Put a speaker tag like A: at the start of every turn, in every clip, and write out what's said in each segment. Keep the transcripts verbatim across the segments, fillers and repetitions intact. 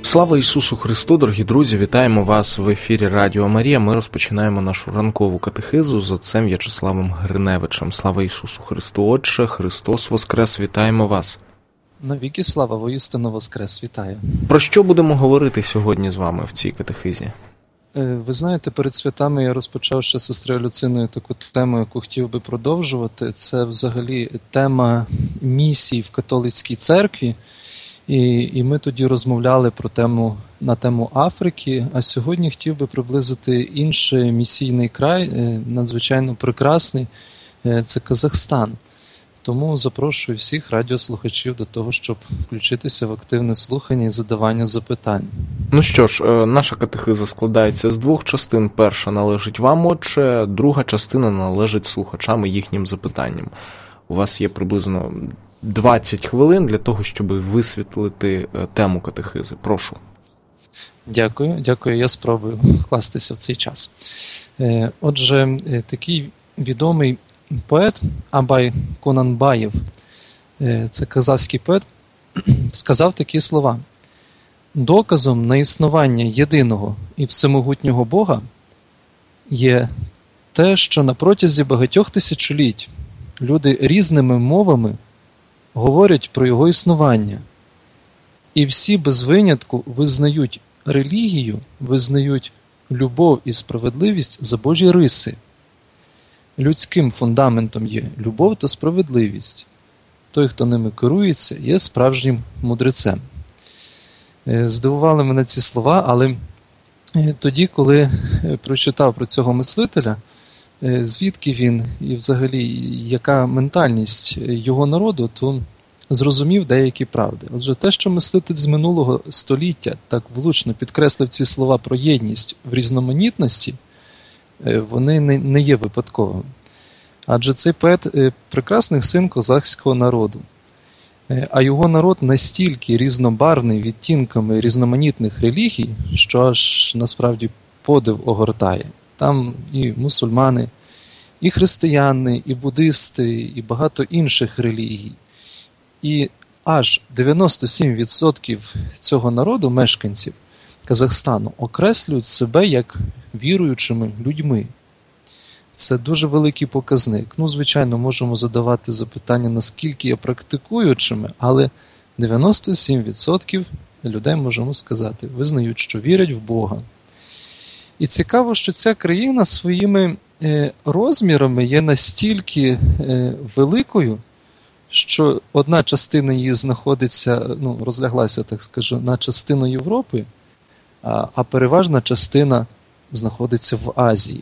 A: Слава Ісусу Христу, дорогі друзі, вітаємо вас в ефірі Радіо Марія. Ми розпочинаємо нашу ранкову катехизу з отцем В'ячеславом Гриневичем. Слава Ісусу Христу, Отче, Христос воскрес, вітаємо вас.
B: Навіки слава, воістину воскрес, вітаю.
A: Про що будемо говорити сьогодні з вами в цій катехизі?
B: Ви знаєте, перед святами я розпочав ще з сестрою Люциною таку тему, яку хотів би продовжувати. Це взагалі тема місій в католицькій церкві. І, і ми тоді розмовляли про тему, на тему Африки, а сьогодні хотів би приблизити інший місійний край, надзвичайно прекрасний, це Казахстан. Тому запрошую всіх радіослухачів до того, щоб включитися в активне слухання і задавання запитань.
A: Ну що ж, наша катехиза складається з двох частин. Перша належить вам, Отче, друга частина належить слухачам і їхнім запитанням. У вас є приблизно двадцять хвилин для того, щоб висвітлити тему катехизи. Прошу.
B: Дякую, дякую. Я спробую вкластися в цей час. Отже, такий відомий поет Абай Кунанбаєв, це казахський поет, сказав такі слова. Доказом на існування єдиного і всемогутнього Бога є те, що на протязі багатьох тисячоліть люди різними мовами говорять про його існування. І всі без винятку визнають релігію, визнають любов і справедливість за Божі риси. Людським фундаментом є любов та справедливість. Той, хто ними керується, є справжнім мудрецем. Здивували мене ці слова, але тоді, коли прочитав про цього мислителя, звідки він і взагалі яка ментальність його народу, то зрозумів деякі правди. Отже, те, що мислитель з минулого століття так влучно підкреслив ці слова про єдність в різноманітності, вони не є випадковими. Адже цей поет – прекрасний син козахського народу. А його народ настільки різнобарвний відтінками різноманітних релігій, що аж насправді подив огортає. Там і мусульмани, і християни, і буддисти, і багато інших релігій. І аж дев'яносто сім відсотків цього народу, мешканців Казахстану, окреслюють себе як віруючими людьми. Це дуже великий показник. Ну, звичайно, можемо задавати запитання, наскільки є практикуючими, але дев'яносто сім відсотків людей, можемо сказати, визнають, що вірять в Бога. І цікаво, що ця країна своїми е, розмірами є настільки е, великою, що одна частина її знаходиться, ну, розляглася, так скажу, на частину Європи, а, а переважна частина знаходиться в Азії.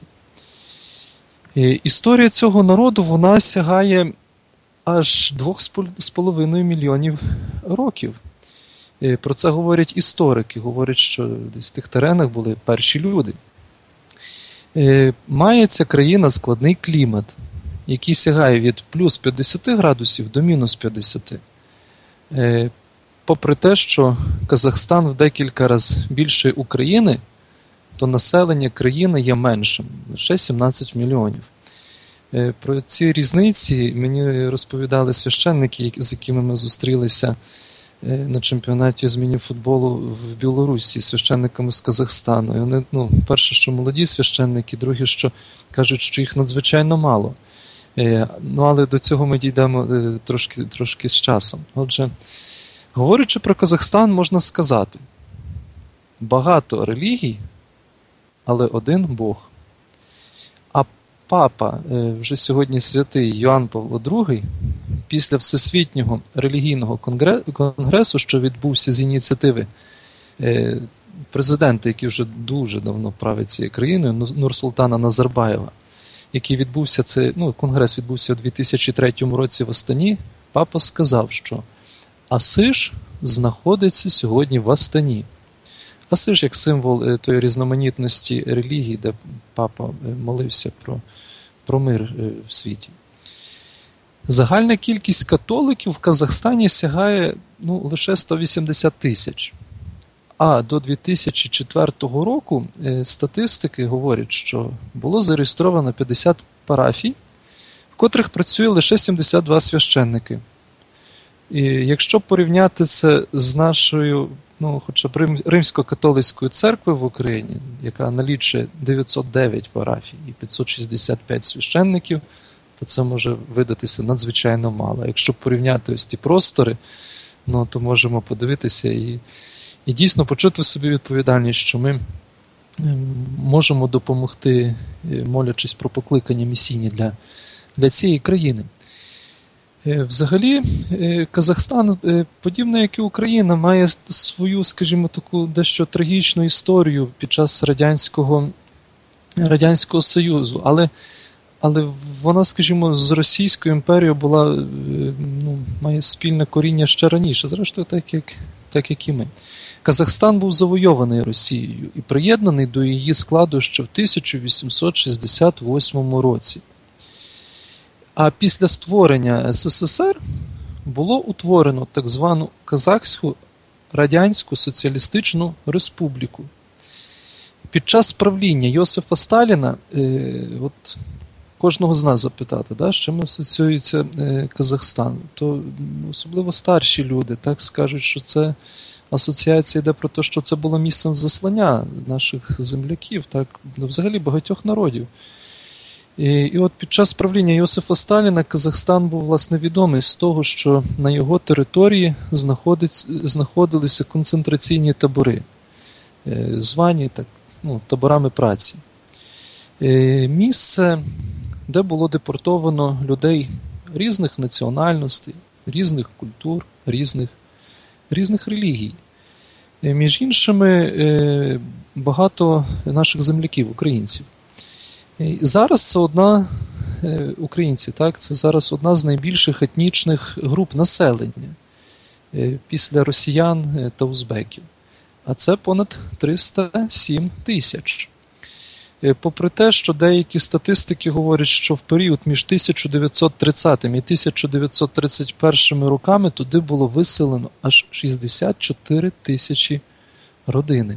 B: І історія цього народу, вона сягає аж двох з половиною мільйонів років. І про це говорять історики, говорять, що десь в тих теренах були перші люди. І має ця країна складний клімат, який сягає від плюс п'ятдесят градусів до мінус п'ятдесят. І попри те, що Казахстан в декілька разів більше України, то населення країни є меншим, лише сімнадцять мільйонів. Про ці різниці мені розповідали священники, з якими ми зустрілися на чемпіонаті з міні-футболу в Білорусі, священниками з Казахстану. І вони, ну, перше, що молоді священники, друге, що кажуть, що їх надзвичайно мало. Ну, але до цього ми дійдемо трошки, трошки з часом. Отже, говорячи про Казахстан, можна сказати, багато релігій, але один Бог. А папа, вже сьогодні святий Йоанн Павло другий, після Всесвітнього релігійного конгресу, що відбувся з ініціативи президента, який вже дуже давно править цією країною, Нурсултана Назарбаєва, який відбувся, це, ну, конгрес відбувся у дві тисячі третьому році в Астані, папа сказав, що Асиш знаходиться сьогодні в Астані. Асиш як символ тої різноманітності релігій, де папа молився про, про мир в світі. Загальна кількість католиків в Казахстані сягає, ну, лише сто вісімдесят тисяч. А до дві тисячі четвертого року статистики говорять, що було зареєстровано п'ятдесят парафій, в котрих працює лише сімдесят два священники. І якщо порівняти це з нашою ну, хоча б Рим, Римсько-католицької церкви в Україні, яка налічує дев'ятсот дев'ять парафій і п'ятсот шістдесят п'ять священників, то це може видатися надзвичайно мало. Якщо порівняти ось ті простори, ну, то можемо подивитися і, і дійсно почути в собі відповідальність, що ми можемо допомогти, молячись про покликання місійні для, для цієї країни. Взагалі, Казахстан, подібно як і Україна, має свою, скажімо, таку дещо трагічну історію під час Радянського, Радянського Союзу, але, але вона, скажімо, з Російською імперією була, ну, має спільне коріння ще раніше, зрештою, так як, так як і ми. Казахстан був завойований Росією і приєднаний до її складу ще в тисяча вісімсот шістдесят восьмому році. А після створення ес ес ес ер було утворено так звану Казахську Радянську Соціалістичну Республіку. Під час правління Йосифа Сталіна, е, от кожного з нас запитати, да, з чим асоціюється е, Казахстан, то особливо старші люди так скажуть, що це асоціація йде про те, що це було місцем заслання наших земляків, так, ну, взагалі багатьох народів. І, і от під час правління Йосифа Сталіна Казахстан був, власне, відомий з того, що на його території знаходилися концентраційні табори, звані так, ну, таборами праці. Місце, де було депортовано людей різних національностей, різних культур, різних, різних релігій. Між іншими, багато наших земляків, українців. І зараз це одна, українці, так, це зараз одна з найбільших етнічних груп населення після росіян та узбеків. А це понад триста сім тисяч. Попри те, що деякі статистики говорять, що в період між тисяча дев'ятсот тридцятим і тисяча дев'ятсот тридцять першим роками туди було виселено аж шістдесят чотири тисячі родини.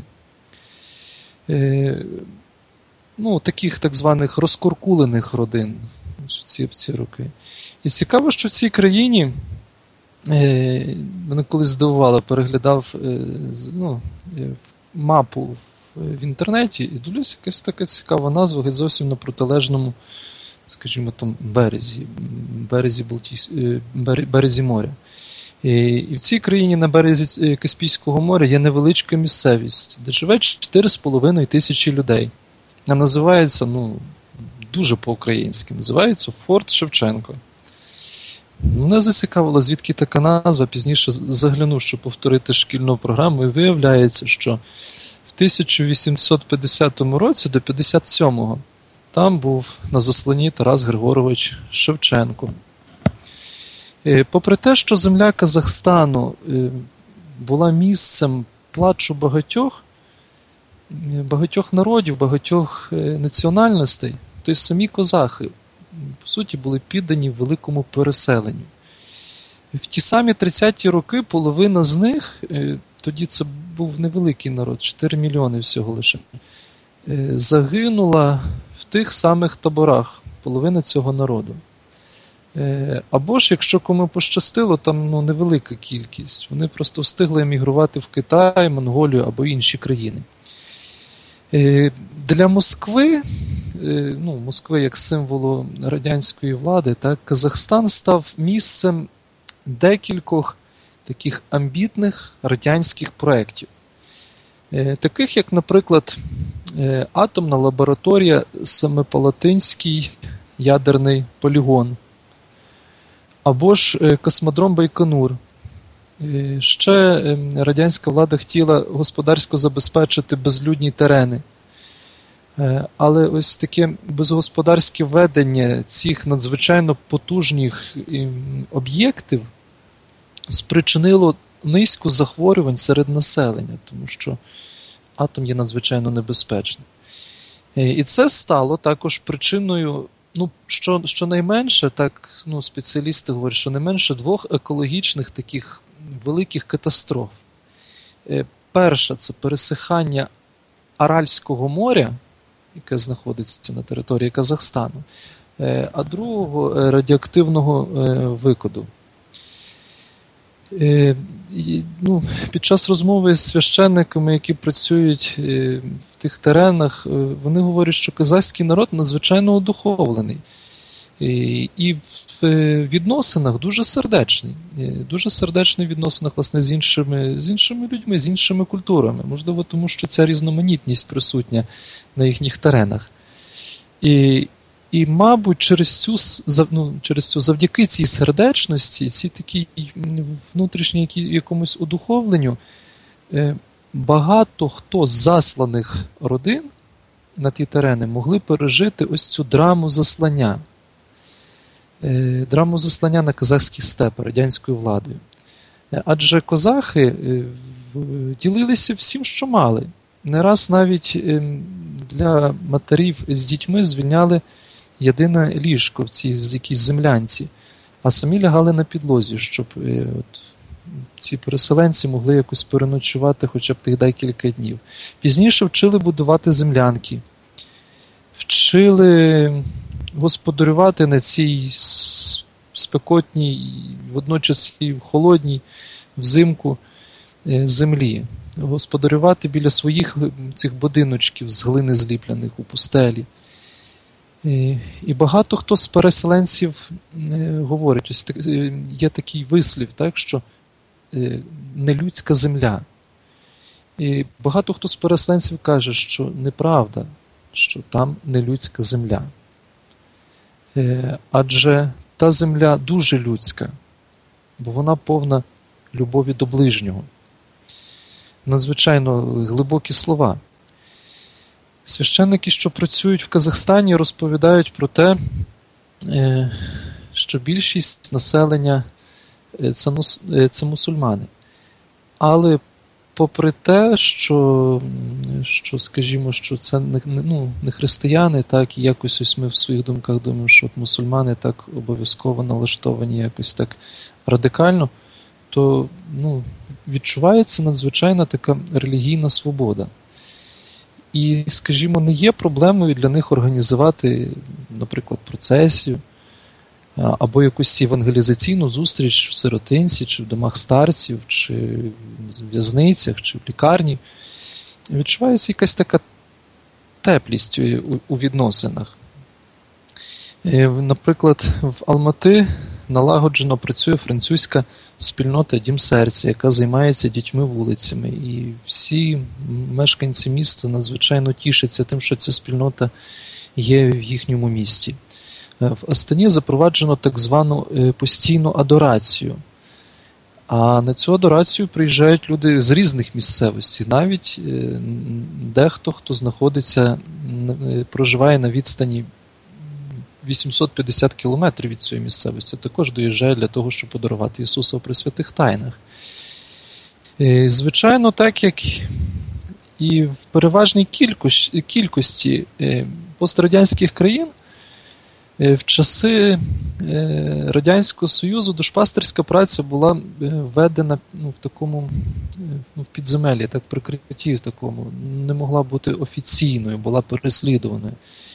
B: Ну, таких так званих розкуркулених родин в ці, в ці роки. І цікаво, що в цій країні, е, мене колись здивувало, переглядав е, ну, е, мапу в, в інтернеті, і дивлюсь, якась така цікава назва, геть зовсім на протилежному, скажімо, там, березі, березі, Балтійсь, е, березі моря. І, і в цій країні на березі Каспійського моря є невеличка місцевість, де живе чотири з половиною тисячі людей. А називається, ну, дуже по-українськи, називається Форт Шевченко. Мене зацікавило, звідки така назва, пізніше заглянув, щоб повторити шкільну програму, і виявляється, що в тисяча вісімсот п'ятдесятому році до п'ятдесят сьомого там був на засланні Тарас Григорович Шевченко. Попри те, що земля Казахстану була місцем плачу багатьох, багатьох народів, багатьох національностей, то й самі козахи, по суті, були піддані великому переселенню. В ті самі тридцяті роки половина з них, тоді це був невеликий народ, чотири мільйони всього лише, загинула в тих самих таборах, половина цього народу. Або ж, якщо кому пощастило, там, ну, невелика кількість, вони просто встигли емігрувати в Китай, Монголію або інші країни. Для Москви, ну, Москви як символу радянської влади, так, Казахстан став місцем декількох таких амбітних радянських проєктів. Таких, як, наприклад, атомна лабораторія Семипалатинський ядерний полігон, або ж космодром Байконур. Ще радянська влада хотіла господарсько забезпечити безлюдні терени. Але ось таке безгосподарське ведення цих надзвичайно потужних об'єктів спричинило низку захворювань серед населення, тому що атом є надзвичайно небезпечним. І це стало також причиною, ну, що, що найменше, так, ну, спеціалісти говорять, що не менше двох екологічних таких великих катастроф. Перша – це пересихання Аральського моря, яке знаходиться на території Казахстану, а другого – радіоактивного викиду. Е, і, ну, під час розмови з священниками, які працюють е, в тих теренах, е, вони говорять, що козацький народ надзвичайно одуховлений. Е, і в е, відносинах дуже сердечний. Е, дуже сердечний в відносинах, власне, з іншими, з іншими людьми, з іншими культурами. Можливо, тому що ця різноманітність присутня на їхніх теренах. І І, мабуть, через цю, ну, через цю, завдяки цій сердечності, цій такій внутрішній якомусь одуховленню, багато хто з засланих родин на ті терени могли пережити ось цю драму заслання. Драму заслання на казахські степи радянською владою. Адже козахи ділилися всім, що мали. Не раз навіть для матерів з дітьми звільняли єдине ліжко в цій якійсь землянці, а самі лягали на підлозі, щоб е, от, ці переселенці могли якось переночувати хоча б тих декілька днів. Пізніше вчили будувати землянки, вчили господарювати на цій спекотній, водночас і холодній взимку е, землі, господарювати біля своїх цих будиночків з глини зліплених у пустелі. І багато хто з переселенців говорить, ось є такий вислів, так, що нелюдська земля. І багато хто з переселенців каже, що неправда, що там нелюдська земля. Адже та земля дуже людська, бо вона повна любові до ближнього. Надзвичайно глибокі слова. Священники, що працюють в Казахстані, розповідають про те, що більшість населення – це мусульмани. Але попри те, що, що скажімо, що це не, ну, не християни, так, і якось ось ми в своїх думках думаємо, що мусульмани так обов'язково налаштовані якось так радикально, то ну, відчувається надзвичайна така релігійна свобода. І, скажімо, не є проблемою для них організувати, наприклад, процесію або якусь евангелізаційну зустріч в сиротинці, чи в домах старців, чи в в'язницях, чи в лікарні. Відчувається якась така теплість у відносинах. Наприклад, в Алмати налагоджено працює французька спільнота «Дім серця», яка займається дітьми вулицями. І всі мешканці міста надзвичайно тішаться тим, що ця спільнота є в їхньому місті. В Астані запроваджено так звану постійну адорацію. А на цю адорацію приїжджають люди з різних місцевостей. Навіть дехто, хто знаходиться, проживає на відстані вісімсот п'ятдесят кілометрів від цієї місцевості, також доїжджає для того, щоб подарувати Ісуса в Пресвятих Тайнах. І, звичайно, так як і в переважній кількості, кількості пострадянських країн, в часи Радянського Союзу душпастерська праця була введена ну, в такому ну, в підземеллі, так, прикритті в такому, не могла бути офіційною, була переслідуваною.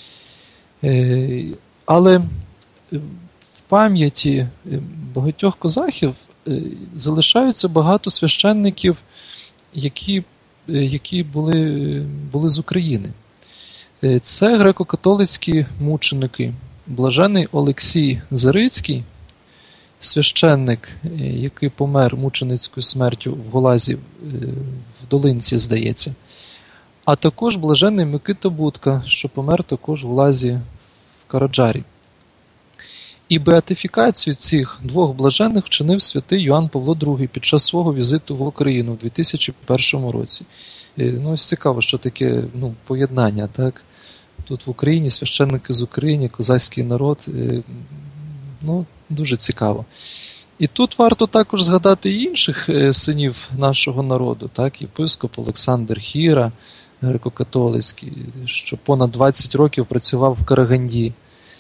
B: Але в пам'яті багатьох козахів залишаються багато священників, які, які були, були з України. Це греко-католицькі мученики. Блажений Олексій Зарицький, священник, який помер мученицькою смертю в Голазі, в Долинці, здається. А також блажений Микита Будка, що помер також в Лазі в Караджарі. І беатифікацію цих двох блажених вчинив святий Йоанн Павло другий під час свого візиту в Україну в дві тисячі першому році. І, ну, ось цікаво, що таке ну, поєднання, так? Тут в Україні священники з України, козацький народ, ну, дуже цікаво. І тут варто також згадати і інших синів нашого народу, так, єпископ Олександр Хіра, греко-католицький, що понад двадцять років працював в Караганді.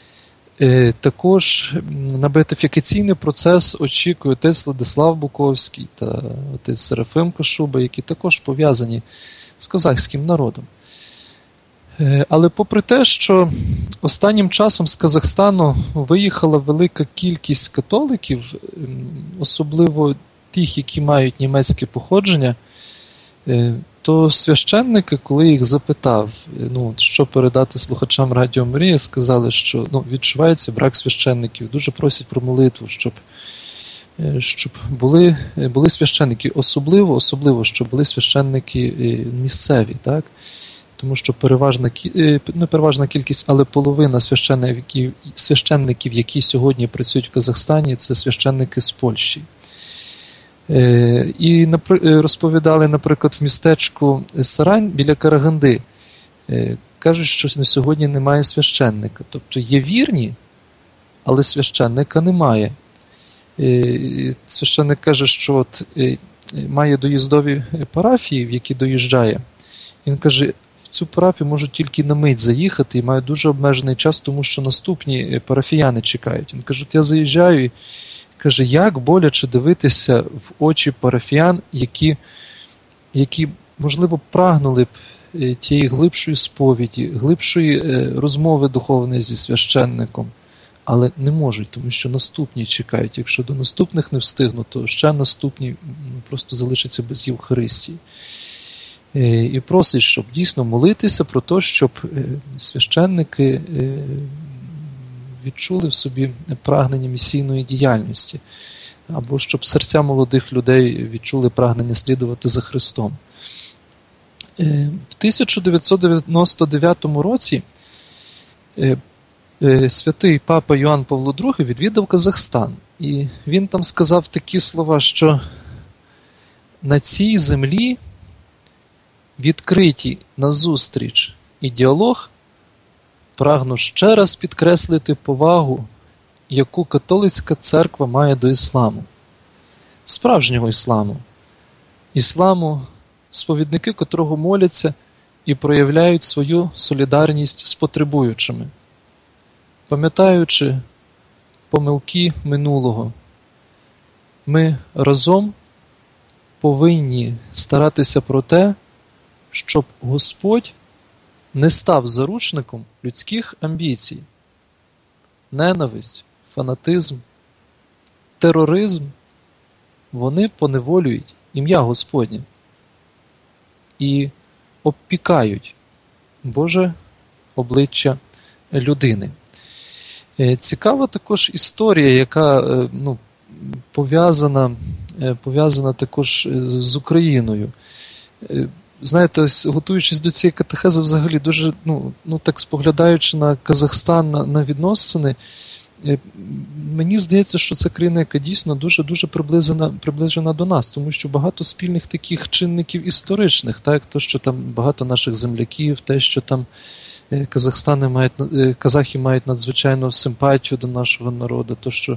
B: Також на беатифікаційний процес очікує отець Владислав Буковський та отець Серафим Кашуба, які також пов'язані з козацьким народом. Але попри те, що останнім часом з Казахстану виїхала велика кількість католиків, особливо тих, які мають німецьке походження, то священники, коли їх запитав, ну, що передати слухачам Радіо Марія, сказали, що ну, відчувається брак священників. Дуже просять про молитву, щоб, щоб були, були священники. Особливо, особливо, щоб були священники місцеві, так? Тому що переважна, не переважна кількість, але половина священників, священників, які сьогодні працюють в Казахстані, це священники з Польщі. І розповідали, наприклад, в містечку Сарань біля Караганди. Кажуть, що на сьогодні немає священника. Тобто є вірні, але священника немає. Священник каже, що от має доїздові парафії, в які доїжджає. Він каже, в цю парафію можуть тільки на мить заїхати і мають дуже обмежений час, тому що наступні парафіяни чекають. Він каже, от я заїжджаю і каже, як боляче дивитися в очі парафіян, які, які можливо, прагнули б тієї глибшої сповіді, глибшої розмови духовної зі священником, але не можуть, тому що наступні чекають. Якщо до наступних не встигнуть, то ще наступні просто залишаться без Євхаристії. І просить, щоб дійсно молитися про те, щоб священники відчули в собі прагнення місійної діяльності, або щоб серця молодих людей відчули прагнення слідувати за Христом. В тисяча дев'ятсот дев'яносто дев'ятому році святий папа Йоанн Павло другий відвідав Казахстан, і він там сказав такі слова, що на цій землі відкриті назустріч і діалог, прагну ще раз підкреслити повагу, яку католицька церква має до ісламу. Справжнього ісламу. Ісламу, сповідники котрого моляться і проявляють свою солідарність з потребуючими, пам'ятаючи помилки минулого. Ми разом повинні старатися про те, щоб Господь не став заручником людських амбіцій. Ненависть, фанатизм, тероризм, вони поневолюють ім'я Господнє і обпікають Боже обличчя людини. Цікава також історія, яка ну, пов'язана, пов'язана також з Україною. Знаєте, ось, готуючись до цієї катехези, взагалі дуже, ну, ну так споглядаючи на Казахстан, на, на відносини, мені здається, що це країна, яка дійсно дуже-дуже приближена, приближена до нас, тому що багато спільних таких чинників історичних, так, то, що там багато наших земляків, те, що там Казахстани мають, казахи мають надзвичайну симпатію до нашого народу, то, що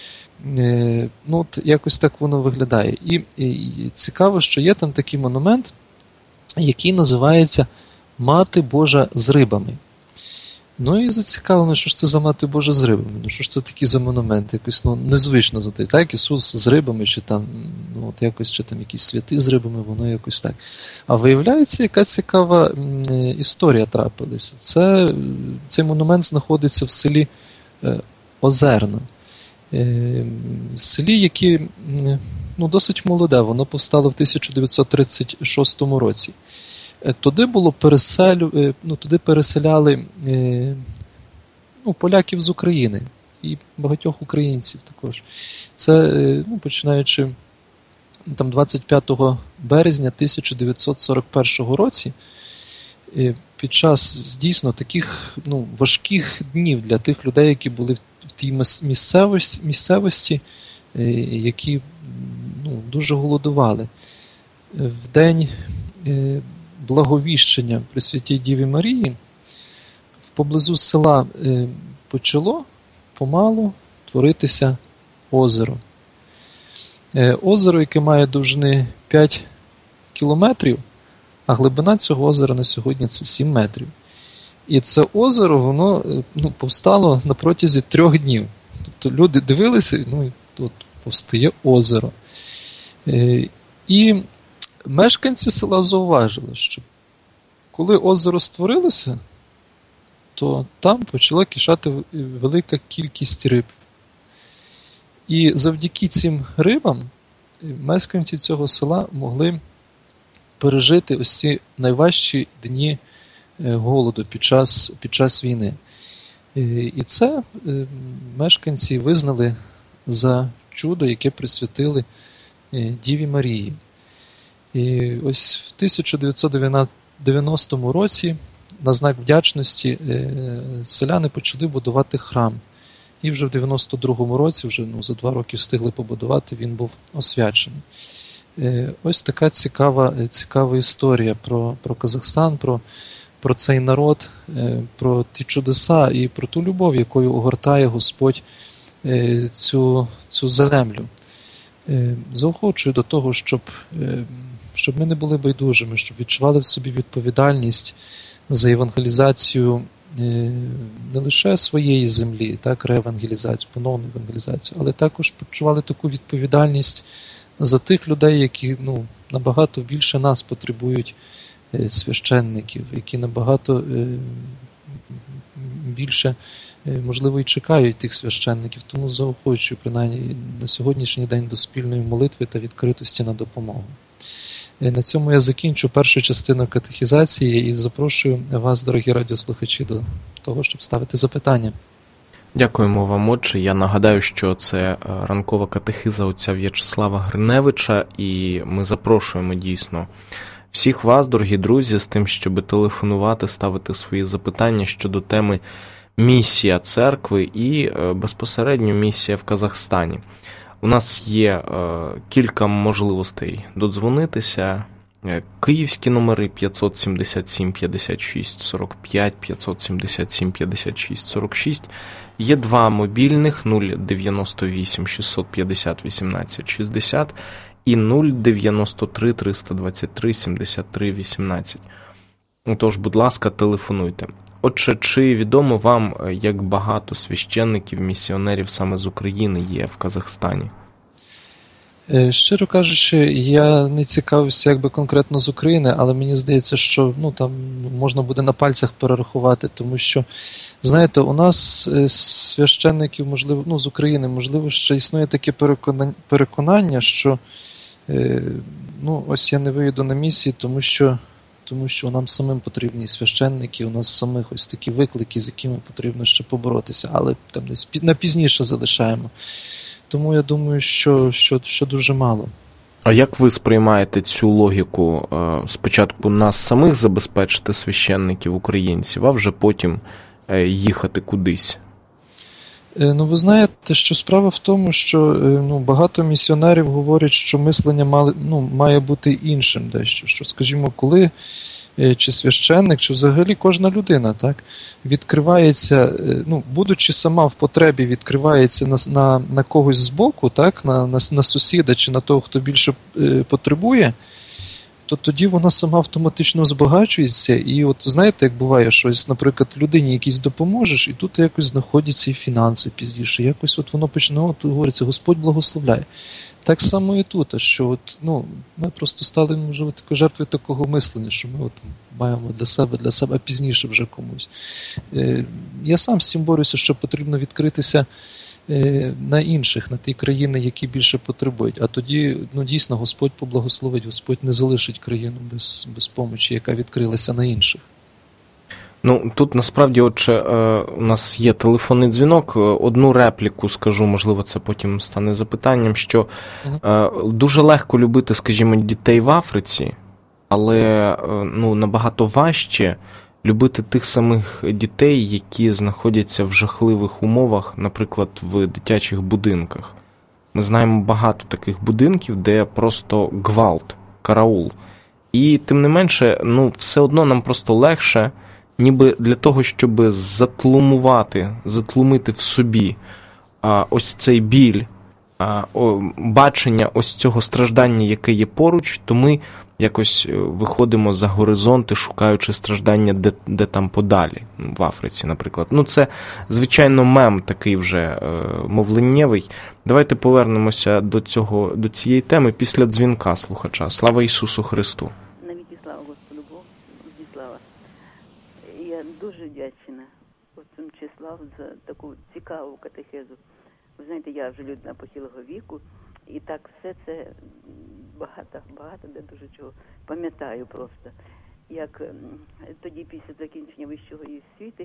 B: ну, от якось так воно виглядає. І, і, і цікаво, що є там такий монумент, який називається «Мати Божа з рибами». Ну і зацікавлено, що ж це за Мати Божа з рибами. Ну що ж це такі за монумент, якось ну, незвично за те. Так, Ісус з рибами, чи там, ну от якось, чи там якісь святи з рибами, воно якось так. А виявляється, яка цікава м, історія трапилася. Це, цей монумент знаходиться в селі е, Озерно. Е, селі, яке ну, досить молоде, воно повстало в тисяча дев'ятсот тридцять шостому році. Туди було переселю, ну, туди переселяли е, ну, поляків з України і багатьох українців також. Це, е, ну, починаючи там, двадцять п'ятого березня тисяча дев'ятсот сорок першого році, е, під час дійсно таких ну, важких днів для тих людей, які були в тій місцевості, місцевості е, які ну, дуже голодували. В день е, Благовіщення Пресвятій Діві Марії поблизу села е, почало помалу творитися озеро. Е, озеро, яке має довжини п'ять кілометрів, а глибина цього озера на сьогодні це сім метрів. І це озеро, воно ну, повстало на протязі трьох днів. Тобто люди дивилися, ну і тут повстає озеро. Е, і мешканці села зауважили, що коли озеро створилося, то там почала кишати велика кількість риб. І завдяки цим рибам мешканці цього села могли пережити ось ці найважчі дні голоду під час, під час війни. І це мешканці визнали за чудо, яке присвятили Діві Марії. І ось в тисяча дев'ятсот дев'яностому році на знак вдячності селяни почали будувати храм. І вже в дев'яносто другому році, вже ну, за два роки встигли побудувати, він був освячений. Ось така цікава, цікава історія про, про Казахстан, про, про цей народ, про ті чудеса і про ту любов, якою огортає Господь цю, цю землю. Заохочую до того, щоб, щоб ми не були байдужими, щоб відчували в собі відповідальність за евангелізацію не лише своєї землі, так, реевангелізацію, поновну евангелізацію, але також почували таку відповідальність за тих людей, які ну, набагато більше нас потребують священників, які набагато більше, можливо, і чекають тих священників. Тому заохочую, принаймні, на сьогоднішній день до спільної молитви та відкритості на допомогу. На цьому я закінчу першу частину катехізації і запрошую вас, дорогі радіослухачі, до того, щоб ставити запитання.
A: Дякуємо вам, отче. Я нагадаю, що це ранкова катехиза отця В'ячеслава Гриневича, і ми запрошуємо дійсно всіх вас, дорогі друзі, з тим, щоб телефонувати, ставити свої запитання щодо теми місія церкви і безпосередньо місія в Казахстані. У нас є е, кілька можливостей додзвонитися. Київські номери п'ятсот сімдесят сім п'ятдесят шість сорок п'ять, п'ятсот сімдесят сім п'ятдесят шість сорок шість. Є два мобільних нуль дев'яносто вісім шістсот п'ятдесят вісімнадцять шістдесят і нуль дев'яносто три триста двадцять три сімдесят три вісімнадцять. Тож, будь ласка, телефонуйте. Отже, чи відомо вам, як багато священників, місіонерів саме з України є в Казахстані?
B: Щиро кажучи, я не цікавився якби конкретно з України, але мені здається, що ну, там можна буде на пальцях перерахувати, тому що, знаєте, у нас священників, можливо, ну, з України, можливо, ще існує таке переконання, переконання що ну, ось я не виїду на місії, тому що тому що нам самим потрібні священники, у нас самих ось такі виклики, з якими потрібно ще поборотися, але там десь на пізніше залишаємо. Тому я думаю, що, що, що дуже мало.
A: А як ви сприймаєте цю логіку? Спочатку нас самих забезпечити священників українців, а вже потім їхати кудись?
B: Ну, ви знаєте, що справа в тому, що ну, багато місіонерів говорять, що мислення мали, ну, має бути іншим дещо. Що, скажімо, коли чи священник, чи взагалі кожна людина, так, відкривається, ну, будучи сама в потребі, відкривається на, на, на когось збоку, так, на, на, на сусіда чи на того, хто більше е, потребує, то тоді вона сама автоматично збагачується. І от знаєте, як буває щось, наприклад, людині якійсь допоможеш, і тут якось знаходяться і фінанси пізніше. Якось от воно почне, от говориться, Господь благословляє. Так само і тут, що от, ну, ми просто стали, можливо, такою жертвою такого мислення, що ми от маємо для себе, для себе, а пізніше вже комусь. Е, я сам з цим борюся, що потрібно відкритися е, на інших, на ті країни, які більше потребують. А тоді, ну, дійсно, Господь поблагословить, Господь не залишить країну без, без помочі, яка відкрилася на інших.
A: Ну, тут насправді, отже, у нас є телефонний дзвінок. Одну репліку скажу, можливо, це потім стане запитанням, що uh-huh. дуже легко любити, скажімо, дітей в Африці, але ну, набагато важче любити тих самих дітей, які знаходяться в жахливих умовах, наприклад, в дитячих будинках. Ми знаємо багато таких будинків, де просто гвалт, караул. І тим не менше, ну, все одно нам просто легше, ніби для того, щоб затлумувати, затлумити в собі а, ось цей біль, а, о, бачення ось цього страждання, яке є поруч, то ми якось виходимо за горизонти, шукаючи страждання, де, де там подалі, в Африці, наприклад. Ну, це, звичайно, мем такий вже е, мовленнєвий. Давайте повернемося до цього, до цієї теми після дзвінка слухача. Слава Ісусу Христу!
C: Я дуже вдячна отцю Мчиславу за таку цікаву катехезу. Ви знаєте, я вже людина похилого віку, І так все це багато, багато де дуже чого пам'ятаю просто. Як тоді після закінчення вищого освіти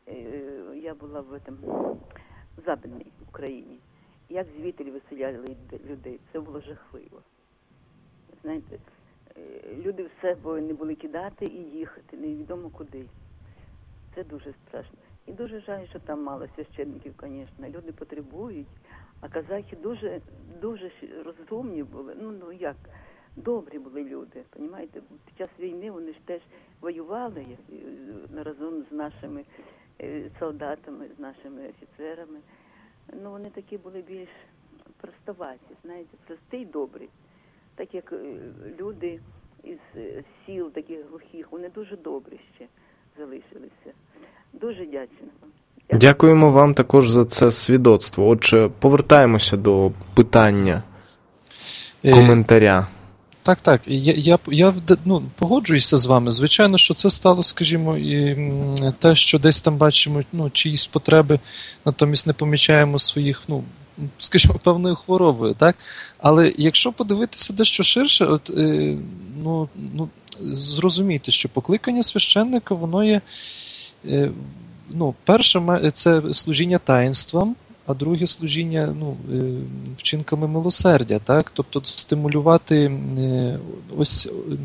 C: я була в этом, в Западній Україні. Як звідти виселяли людей, це було жахливо. Знаєте, люди все повинні були кидати і їхати, невідомо куди. Це дуже страшно. І дуже жаль, що там мало священників, звісно. Люди потребують, а казахи дуже, дуже розумні були. Ну, ну як, добрі були люди, розумієте? Під час війни вони ж теж воювали разом з нашими солдатами, з нашими офіцерами. Ну, вони такі були більш простоваті, знаєте, прості й добрі. Так як люди із сіл таких глухих, вони дуже добрі ще залишилися. Дуже дячна вам.
A: Дякуємо вам також за це свідоцтво. Отже, повертаємося до питання, коментаря.
B: Так, так. Я, я, я ну, погоджуюся з вами. Звичайно, що це стало, скажімо, і те, що десь там бачимо ну, чиїсь потреби, натомість не помічаємо своїх, ну, скажімо, певною хворобою, так? Але якщо подивитися дещо ширше, от, е, ну, ну, зрозумійте, що покликання священника, воно є, е, ну, перше, це служіння таїнствам, а друге служіння ну, вчинками милосердя, так? Тобто стимулювати ось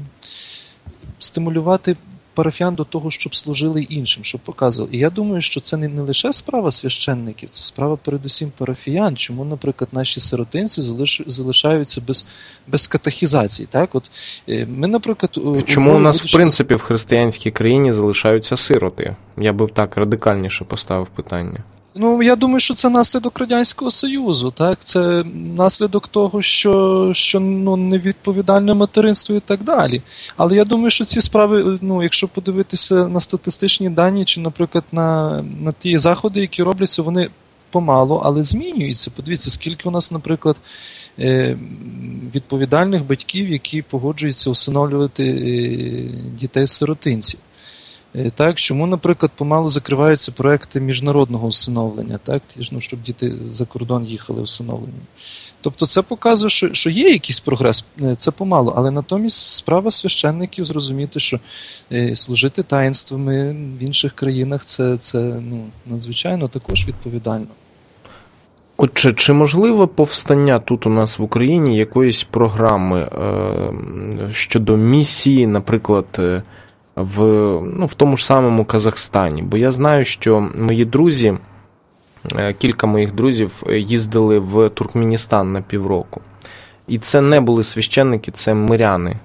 B: стимулювати парафіян до того, щоб служили іншим, щоб показували. І я думаю, що це не, не лише справа священників, це справа передусім парафіян. Чому, наприклад, наші сиротинці залиш, залишаються без, без катехізації, так? От ми, наприклад,
A: чому у нас, в принципі, в християнській країні залишаються сироти? Я би так радикальніше поставив питання.
B: Ну, я думаю, що це наслідок Радянського Союзу, так? Це наслідок того, що, що ну, невідповідальне материнство і так далі. Але я думаю, що ці справи, ну, якщо подивитися на статистичні дані, чи, наприклад, на, на ті заходи, які робляться, вони помалу, але змінюються. Подивіться, скільки у нас, наприклад, відповідальних батьків, які погоджуються усиновлювати дітей-сиротинців. Так, чому, наприклад, помалу закриваються проекти міжнародного усиновлення, так, ну, щоб діти за кордон їхали усиновлені. Тобто це показує, що, що є якийсь прогрес, це помалу, але натомість справа священників зрозуміти, що е, служити таїнствами в інших країнах це, це ну, надзвичайно також відповідально.
A: Отже, чи можливе повстання тут у нас в Україні якоїсь програми е, щодо місії, наприклад, е, В, ну, в тому ж самому Казахстані. Бо я знаю, що мої друзі, кілька моїх друзів їздили в Туркменістан на півроку. І це не були священники, це миряни.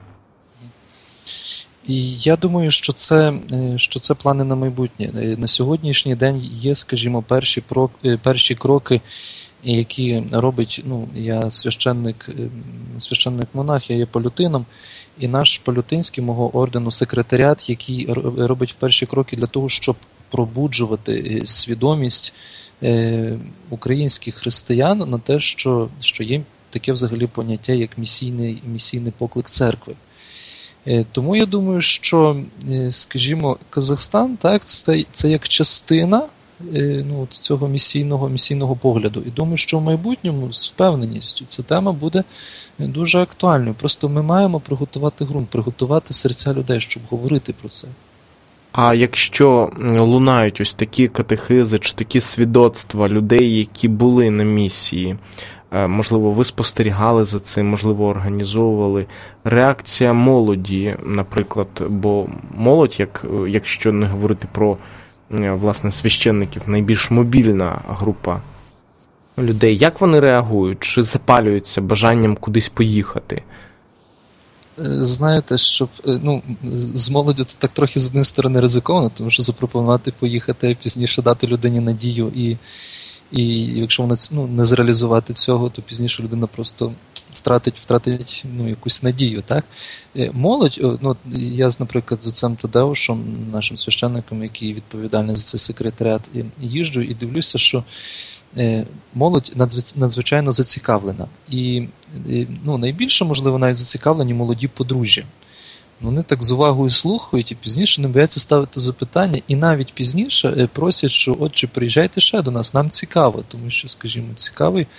B: І я думаю, що це, що це плани на майбутнє. На сьогоднішній день є, скажімо, перші, перші кроки, які робить, ну, я священник, священник-монах, я є полютином, і наш полютинський, мого ордену, секретаріат, який робить перші кроки для того, щоб пробуджувати свідомість е, українських християн на те, що, що є таке взагалі поняття, як місійний, місійний поклик церкви. Е, тому я думаю, що, е, скажімо, Казахстан, так, це, це як частина е, ну, цього місійного, місійного погляду. І думаю, що в майбутньому з впевненістю ця тема буде дуже актуальною. Просто ми маємо приготувати ґрунт, приготувати серця людей, щоб говорити про це.
A: А якщо лунають ось такі катехизи чи такі свідоцтва людей, які були на місії, можливо, ви спостерігали за цим, можливо, організовували, реакція молоді, наприклад, бо молодь, як, якщо не говорити про, власне, священників, найбільш мобільна група людей, як вони реагують? Чи запалюються бажанням кудись поїхати?
B: Знаєте, щоб, ну, з молоддю це так трохи з однієї сторони ризиковано, тому що запропонувати поїхати, пізніше дати людині надію, і, і якщо вона ну, не зреалізувати цього, то пізніше людина просто втратить, втратить ну, якусь надію. Так? Молодь, ну, я, наприклад, з отцем Тадеушем, нашим священником, який відповідальний за цей секретаріат, їжджу і дивлюся, що молодь надзвичайно зацікавлена. І ну, найбільше, можливо, навіть зацікавлені молоді подружжя. Вони так з увагою слухають і пізніше не бояться ставити запитання, і навіть пізніше просять, що отче, приїжджайте ще до нас, нам цікаво, тому що, скажімо, цікавий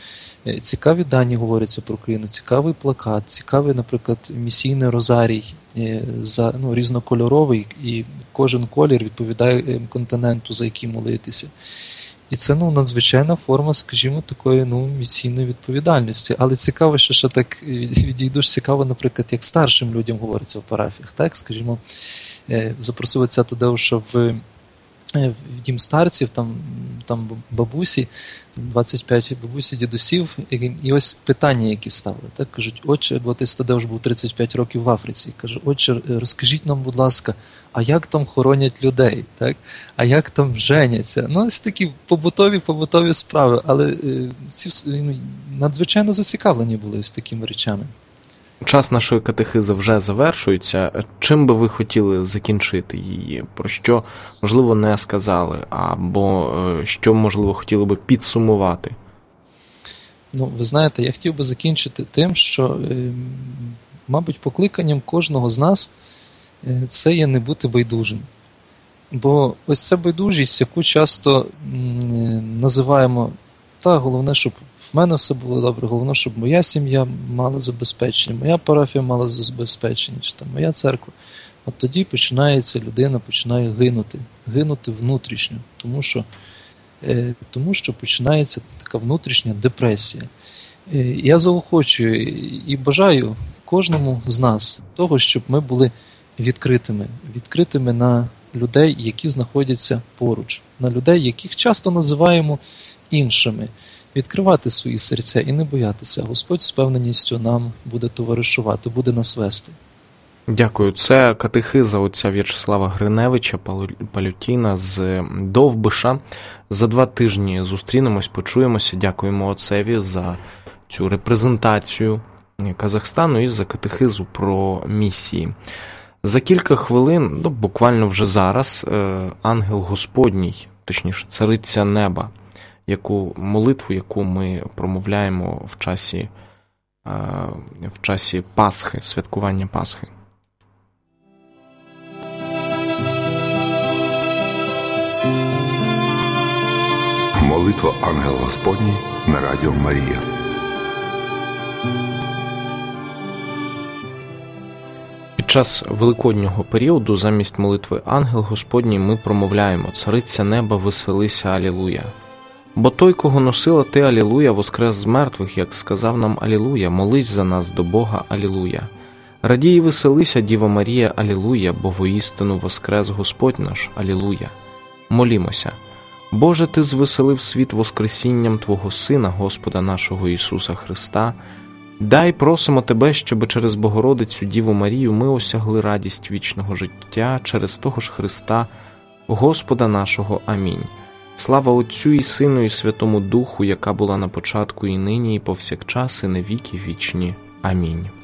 B: Цікаві дані говоряться про Україну, цікавий плакат, цікавий, наприклад, місійний розарій, за, ну, різнокольоровий, і кожен колір відповідає континенту, за який молитися. І це, ну, надзвичайна форма, скажімо, такої, ну, місійної відповідальності. Але цікаво, що ще так відійдеш, цікаво, наприклад, як старшим людям говориться в парафіях, так, скажімо, запросив отця Тадеуша в в дім старців, там, там бабусі, двадцять п'ять бабусі, дідусів, і, і ось питання, які ставили. Так, кажуть, отче, бо отець Тадеуш був тридцять п'ять років в Африці, каже, отче, розкажіть нам, будь ласка, а як там хоронять людей, так? А як там женяться? Ну, ось такі побутові, побутові справи, але е, ці ну, надзвичайно зацікавлені були ось такими речами.
A: Час нашої катехизи вже завершується. Чим би ви хотіли закінчити її? Про що, можливо, не сказали? Або що, можливо, хотіли би підсумувати?
B: Ну, ви знаєте, я хотів би закінчити тим, що, мабуть, покликанням кожного з нас це є не бути байдужим. Бо ось ця байдужість, яку часто називаємо, та головне, щоб в мене все було добре, головне, щоб моя сім'я мала забезпечення, моя парафія мала забезпечення, чи там моя церква. От тоді починається людина, починає гинути, гинути внутрішньо, тому що, е, тому що починається така внутрішня депресія. Е, я заохочую і бажаю кожному з нас того, щоб ми були відкритими, відкритими на людей, які знаходяться поруч, на людей, яких часто називаємо іншими. Відкривати свої серця і не боятися. Господь з певненістю нам буде товаришувати, буде нас вести.
A: Дякую. Це катехиза отця В'ячеслава Гриневича, Палютіна з Довбиша. За два тижні зустрінемось, почуємося. Дякуємо отцеві за цю репрезентацію Казахстану і за катехизу про місії. За кілька хвилин, ну, буквально вже зараз, ангел Господній, точніше, цариця неба, яку молитву, яку ми промовляємо в часі, в часі Пасхи, святкування Пасхи.
D: Молитва Ангел Господній на Радіо Марія.
A: Під час великоднього періоду замість молитви Ангел Господній ми промовляємо «Цариця неба, веселися, алілуя». Бо той, кого носила ти, алілуя, воскрес з мертвих, як сказав нам алілуя, молись за нас до Бога, алілуя. Радій і веселися, Діва Марія, алілуя, бо воістину воскрес Господь наш, алілуя. Молімося. Боже, Ти звеселив світ воскресінням Твого Сина, Господа нашого Ісуса Христа. Дай, просимо Тебе, щоб через Богородицю Діву Марію ми осягли радість вічного життя через того ж Христа, Господа нашого. Амінь. Слава Отцю і Сину і Святому Духу, яка була на початку і нині, і повсякчас, і на віки вічні. Амінь.